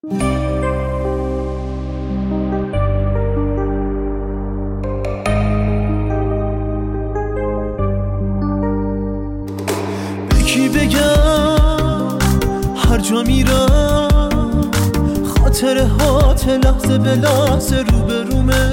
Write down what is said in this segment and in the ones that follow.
یکی بگم هر جا میرم خاطرهات لحظه به لحظه روبرومه.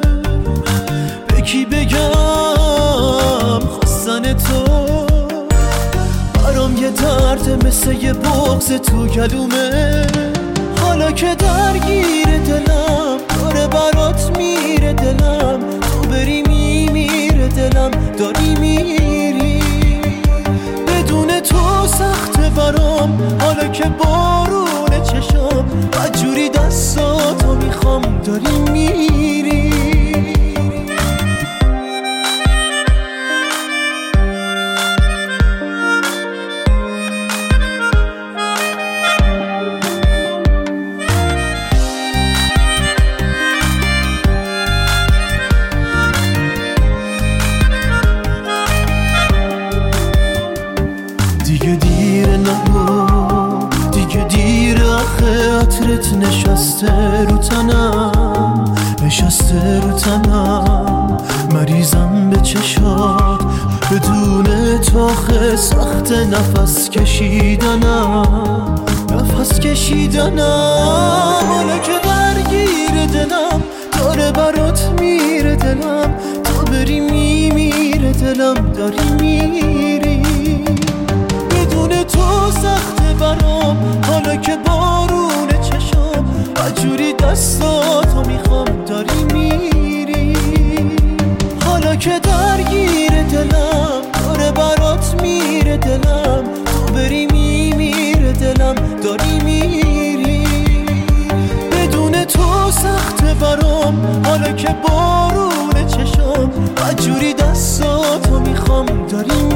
یکی بگم خواستن تو برام یه درد مثل یه بغض تو گلومه. حالا که درگیر دلم داره برات میره دلم، تو بری میمیره دلم، داری میری. بدون تو سخته برام حالا که بارونه چشام، بدجوری دستاتو میخوام، داری میری. دیگه دیره نگو، دیگه دیره آخه عطرت نشسته رو تنم، نشسته رو تنم. مریضم به چشات بدون تو آخه سخت نفس کشیدنم، نفس کشیدنم. حالا که درگیر دلم داره برات میره دلم، تا بری میمیره دلم، داری میری. بدون تو سخته برام حالا که بارونه چشام، بدجوری دستاتو میخوام، داری میری. حالا که درگیر دلم داره برات میره دلم، تو بری میمیره دلم، داری میری. بدون تو سخته برام حالا که بارونه چشام، بدجوری دستاتو میخوام، داری میری.